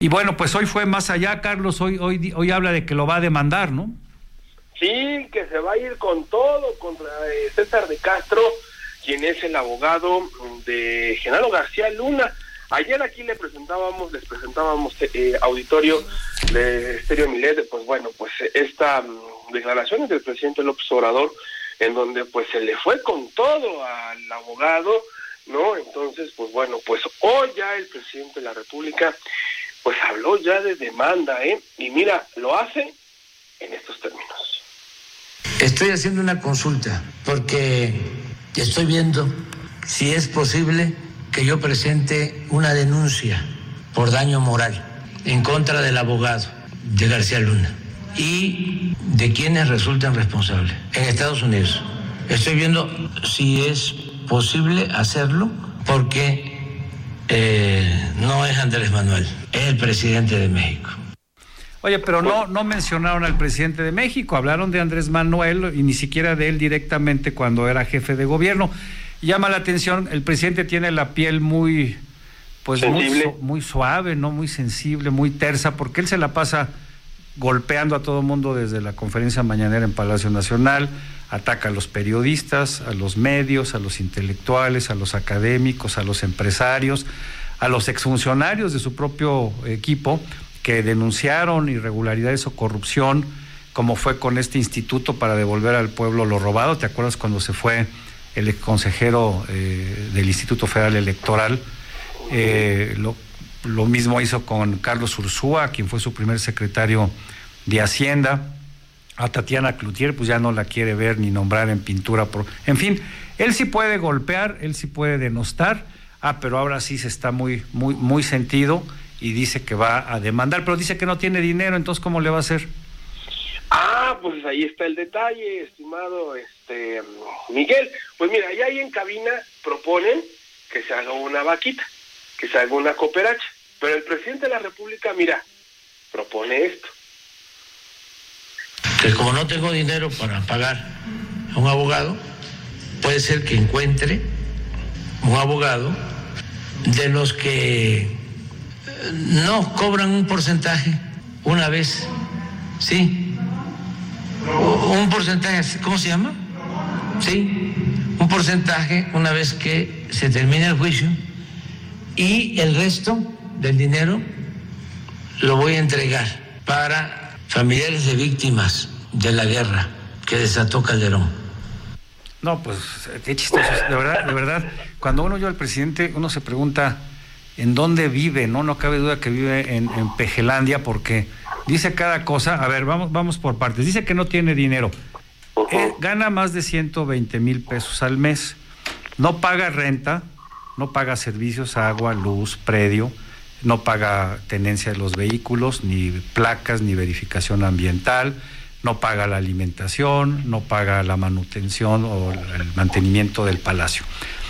Y bueno, pues hoy fue más allá, Carlos, hoy habla de que lo va a demandar, ¿no? Sí, que se va a ir con todo contra César de Castro, quien es el abogado de Genaro García Luna. Ayer aquí les presentábamos auditorio de Estéreo Milet, pues bueno, pues esta declaraciones del presidente López Obrador, en donde pues se le fue con todo al abogado, ¿no? Entonces, pues bueno, pues hoy ya el presidente de la República pues habló ya de demanda, y mira, lo hace en estos términos. Estoy haciendo una consulta porque estoy viendo si es posible que yo presente una denuncia por daño moral en contra del abogado de García Luna y de quienes resultan responsables en Estados Unidos. Estoy viendo si es posible hacerlo porque no es Andrés Manuel, es el presidente de México. Oye, pero no mencionaron al presidente de México, hablaron de Andrés Manuel y ni siquiera de él directamente cuando era jefe de gobierno. Llama la atención, el presidente tiene la piel muy suave, no muy sensible, muy tersa, porque él se la pasa golpeando a todo mundo desde la conferencia mañanera en Palacio Nacional, ataca a los periodistas, a los medios, a los intelectuales, a los académicos, a los empresarios, a los exfuncionarios de su propio equipo que denunciaron irregularidades o corrupción, como fue con este instituto para devolver al pueblo lo robado. ¿Te acuerdas cuando se fue el exconsejero del Instituto Federal Electoral? Lo mismo hizo con Carlos Ursúa, quien fue su primer secretario de Hacienda. A Tatiana Cloutier, pues ya no la quiere ver ni nombrar en pintura. En fin, él sí puede golpear, él sí puede denostar, pero ahora sí se está muy sentido y dice que va a demandar, pero dice que no tiene dinero, entonces ¿cómo le va a hacer? Pues ahí está el detalle, estimado Miguel. Pues mira, ahí en cabina proponen que se haga una vaquita, que se haga una cooperacha, pero el presidente de la República, mira, propone esto. Que como no tengo dinero para pagar a un abogado, puede ser que encuentre un abogado de los que no cobran un porcentaje una vez, sí, un porcentaje, ¿cómo se llama? Sí, un porcentaje una vez que se termine el juicio, y el resto del dinero lo voy a entregar para familiares de víctimas de la guerra que desató Calderón. No, pues qué chistoso, de verdad, cuando uno oye al presidente, uno se pregunta en dónde vive, no cabe duda que vive en Pejelandia, porque dice cada cosa. A ver, vamos por partes. Dice que no tiene dinero, gana más de 120,000 pesos al mes, no paga renta, no paga servicios, agua, luz, predio, no paga tenencia de los vehículos, ni placas, ni verificación ambiental, no paga la alimentación, no paga la manutención o el mantenimiento del palacio.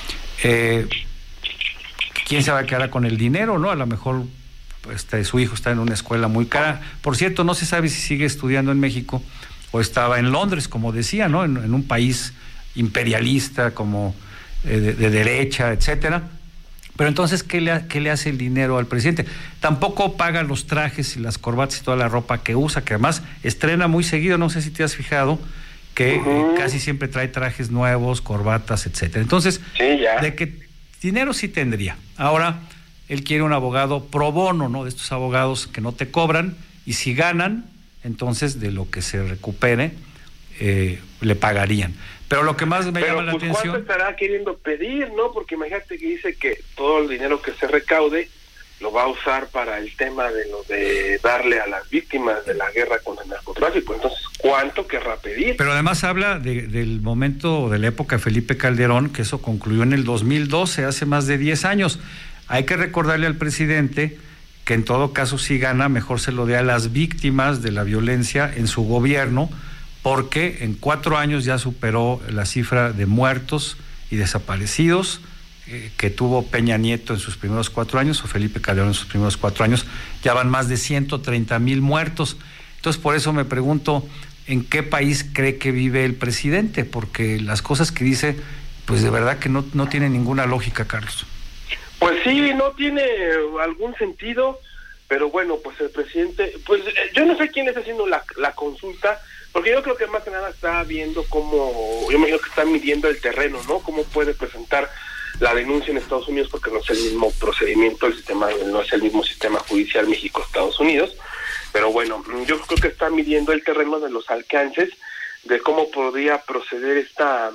¿Quién se va a quedar con el dinero, no? A lo mejor su hijo está en una escuela muy cara. Por cierto, no se sabe si sigue estudiando en México o estaba en Londres, como decía, ¿no? En un país imperialista, como de derecha, etcétera. Pero entonces, ¿qué le hace el dinero al presidente? Tampoco paga los trajes y las corbatas y toda la ropa que usa, que además estrena muy seguido. No sé si te has fijado que casi siempre trae trajes nuevos, corbatas, etcétera. Entonces, sí, ya. De que dinero sí tendría. Ahora, él quiere un abogado pro bono, ¿no? De estos abogados que no te cobran, y si ganan, entonces de lo que se recupere, le pagarían. Pero lo que más me llama la atención... ¿Cuánto estará queriendo pedir, no? Porque imagínate que dice que todo el dinero que se recaude lo va a usar para el tema de lo de darle a las víctimas de la guerra con el narcotráfico. Entonces, ¿cuánto querrá pedir? Pero además habla del momento, de la época de Felipe Calderón, que eso concluyó en el 2012, hace más de 10 años. Hay que recordarle al presidente que en todo caso, si gana, mejor se lo dé a las víctimas de la violencia en su gobierno, porque en 4 años ya superó la cifra de muertos y desaparecidos que tuvo Peña Nieto en sus primeros 4 años, o Felipe Calderón en sus primeros 4 años. Ya van más de 130,000 muertos. Entonces, por eso me pregunto, ¿en qué país cree que vive el presidente? Porque las cosas que dice, pues de verdad que no tienen ninguna lógica, Carlos. Pues sí, no tiene algún sentido, pero bueno, pues el presidente, pues yo no sé quién está haciendo la consulta, porque yo creo que más que nada está viendo cómo, yo me imagino que está midiendo el terreno, ¿no? Cómo puede presentar la denuncia en Estados Unidos, porque no es el mismo procedimiento, el sistema no es el mismo sistema judicial México-Estados Unidos, pero bueno, yo creo que está midiendo el terreno de los alcances de cómo podría proceder esta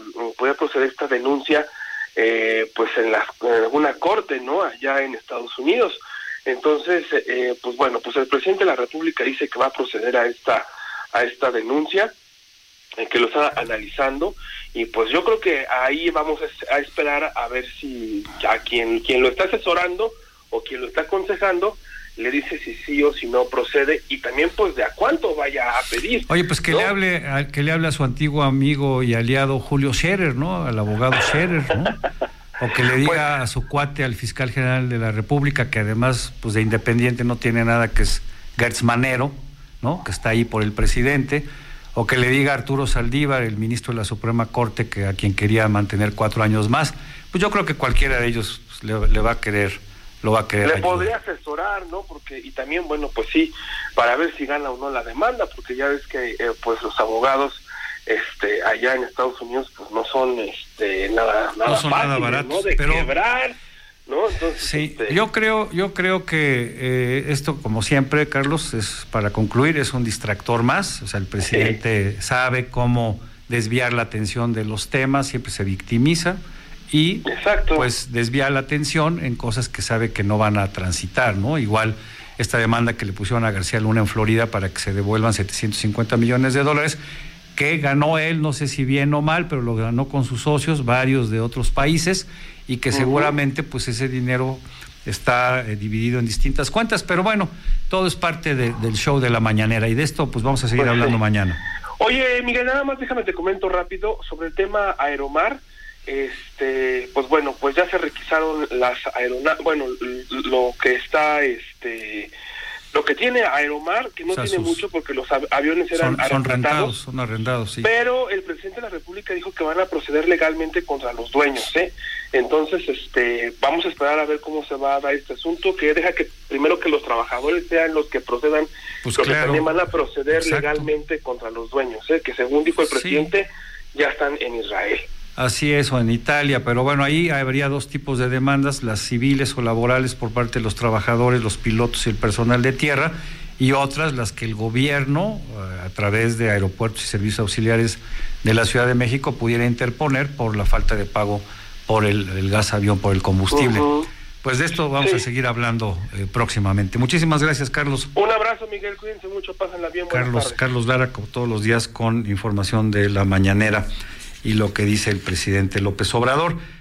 denuncia, pues en alguna corte, ¿no? Allá en Estados Unidos. Entonces, pues bueno, pues el presidente de la República dice que va a proceder a esta denuncia, que lo está analizando, y pues yo creo que ahí vamos a esperar a ver si a quien lo está asesorando o quien lo está aconsejando le dice si sí o si no procede, y también pues de a cuánto vaya a pedir. Oye, pues que, ¿no?, le hable a su antiguo amigo y aliado Julio Scherer, ¿no? Al abogado Scherer, ¿no? O que le diga a su cuate, al fiscal general de la República, que además pues de independiente no tiene nada, que es Gertz Manero, ¿no? Que está ahí por el presidente. O que le diga a Arturo Saldívar, el ministro de la Suprema Corte, que a quien quería mantener 4 años más. Pues yo creo que cualquiera de ellos pues, le va a querer, lo va a querer le ayudar. Podría asesorar, ¿no? Porque, y también, bueno, pues sí, para ver si gana o no la demanda, porque ya ves que pues los abogados allá en Estados Unidos pues no son nada no son fáciles, nada baratos, ¿no? De pero quebrar, ¿no? Entonces, sí, yo creo que esto, como siempre, Carlos, es para concluir, es un distractor más. O sea, el presidente sabe cómo desviar la atención de los temas, siempre se victimiza y pues desvía la atención en cosas que sabe que no van a transitar, ¿no? Igual esta demanda que le pusieron a García Luna en Florida para que se devuelvan $750 millones, que ganó él, no sé si bien o mal, pero lo ganó con sus socios, varios de otros países, y que seguramente pues ese dinero está dividido en distintas cuentas, pero bueno, todo es parte del show de la mañanera, y de esto pues vamos a seguir hablando mañana. Oye, Miguel, nada más déjame te comento rápido sobre el tema Aeromar. Pues bueno, pues ya se requisaron las aeronaves, bueno, lo que está, lo que tiene Aeromar, que no tiene mucho porque los aviones eran son arrendados, sí. Pero el presidente de la República dijo que van a proceder legalmente contra los dueños, Entonces, vamos a esperar a ver cómo se va a dar este asunto, que deja que primero que los trabajadores sean los que procedan, pues pero claro, que también van a proceder exacto, legalmente contra los dueños, que según dijo el presidente, ya están en Israel. Así es, o en Italia, pero bueno, ahí habría 2 tipos de demandas, las civiles o laborales por parte de los trabajadores, los pilotos y el personal de tierra, y otras, las que el gobierno, a través de aeropuertos y servicios auxiliares de la Ciudad de México, pudiera interponer por la falta de pago por el gas avión, por el combustible. Pues de esto vamos a seguir hablando próximamente. Muchísimas gracias, Carlos. Un abrazo, Miguel, cuídense mucho, pásenla bien. Carlos Lara, como todos los días, con información de la mañanera y lo que dice el presidente López Obrador.